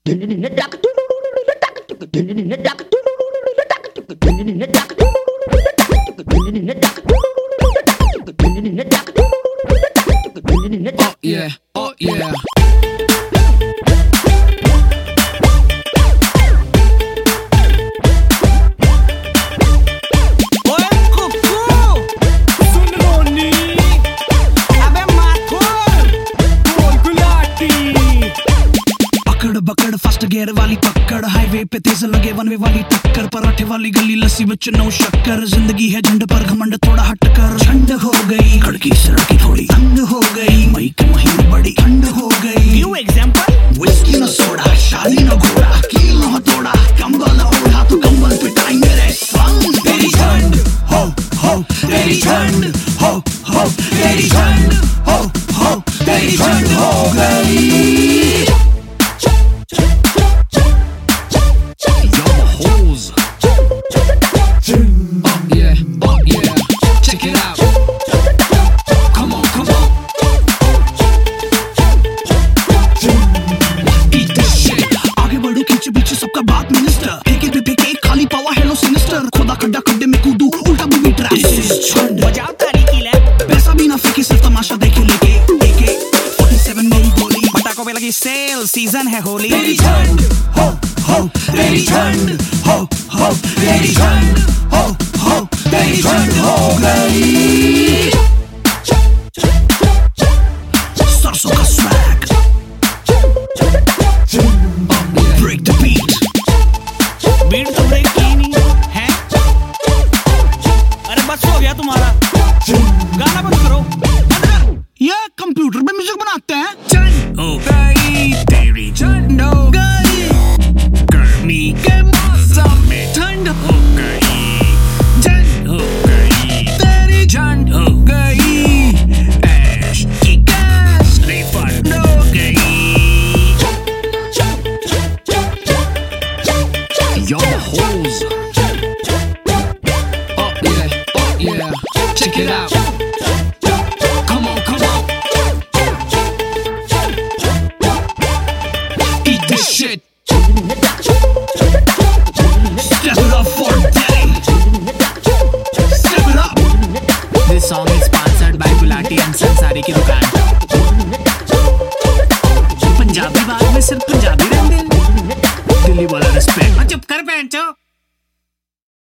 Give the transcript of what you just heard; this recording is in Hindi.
Yeah, oh yeah. बकड़ फर्स्ट गियर वाली पकड़, हाईवे पे तेज लगे वन वे वाली टक्कर, पराठे वाली गली लस्सी में नो शक्कर, जिंदगी है झंड पर घमंड थोड़ा हटकर, ठंड हो गई खड़की सड़की थोड़ी तंग हो गई, मई के महीने बड़ी ठंड हो गई। गिव एग्जांपल, विस्की न सोडा, शादी न घोड़ा, कील न हथौड़ा, कंबल ओढ़ा तो कंबल पिटाई मेरे संग। तेरी ठंड हो तेरी ठंड हो तेरी ठंड हो तेरी ठंड हो गई। सबका बात मिनिस्टर, फेंके पे फेंके खाली पावा हेलो सिनिस्टर, खोदा खड्डा खड्डे में कूदू उल्टा बूबी ट्रैप, बजाओ ताली की लैप, पैसा भी ना फेंके सिर्फ तमाशा देखे लेके AK 47 मेरी गोली, पटाखों पे लगी सेल, सीजन है होली। तेरी ठंड हो तेरी ठंड हो तेरी ठंड हो तेरी ठंड हो गई। सरसों का swag, break the beat, beat तो ब्रेक की नहीं है। अरे बस हो गया तुम्हारा, गाना बंद करो। ये कंप्यूटर पे म्यूजिक बनाते हैं। ठंड हो गई तेरी ठंड हो गई, गर्मी के मौसम में ठंड हो गई, ठंड हो गई तेरी ठंड हो गई, ऐश की गैस रिफंड हो गई। Yo, hoes. Oh yeah, check it out. Come on. Eat this shit. Step it up for daddy. Step it up. This song is sponsored by Gulati and Sansari की दुकान। पंजाबी बात में सिर्फ पंजाबी रहते हैं, दिल्ली वाला रिस्पेक्ट। चुप कर पैंचो।